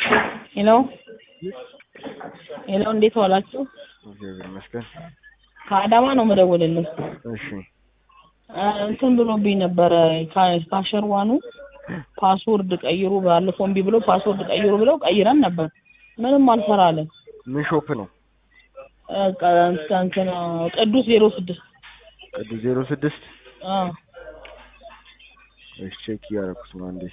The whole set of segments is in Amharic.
ሄሎ ሄሎ፣ እንዴት ዋላችሁ? እግዚአብሔር ይመስገን። ከአዳማ ነው የምደውልልህ። እሺ እንትን ብሎብኝ ነበረ ካሸርዋኑ ፓስወርድ ቀይሩ፣ ባለፈው እምቢ ብሎ ፓስወርድ ቀይሩ ብለው ቀይረን ነበር። ምንም አልሰራለን። ምን ሾፕ ነው? እንትን ቅዱስ 06 ቅዱስ 06 አዎ። እሺ ቼክ እያደረኩት ነው አንዴ።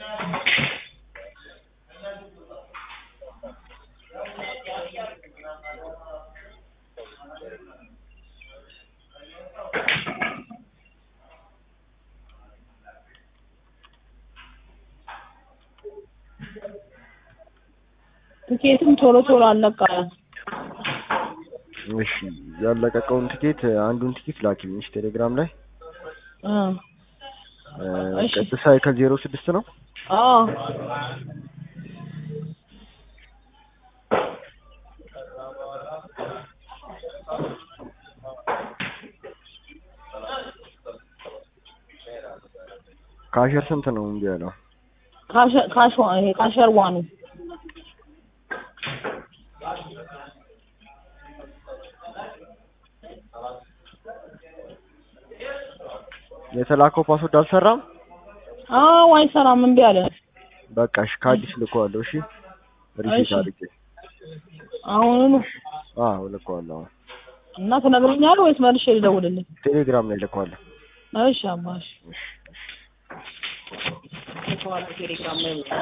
ትኬትም ቶሎ ቶሎ አለቃ። እሺ ያለቀቀውን ቲኬት አንዱን ቲኬት ላኪልኝ ቴሌግራም ላይ። እሺ ቅዱስ ሳይክል 06 ነው። አዎ ካሸር ስንት ነው እንዴ ያለው? ካሸር ዋኑ የተላከው ፓስወርድ አልሰራም? አዎ አይሰራም፣ እምቢ አለ። በቃ እሺ ከአዲስ ልኮዋለሁ። እሺ ሪሴት አድርጌ አሁን ልኮዋለሁ። እና ትነግረኛለህ ወይስ መልሼ ልደውልልህ? ቴሌግራም ላይ ልኮዋለሁ። እሺ አባሽ። እሺ ቴሌግራም ላይ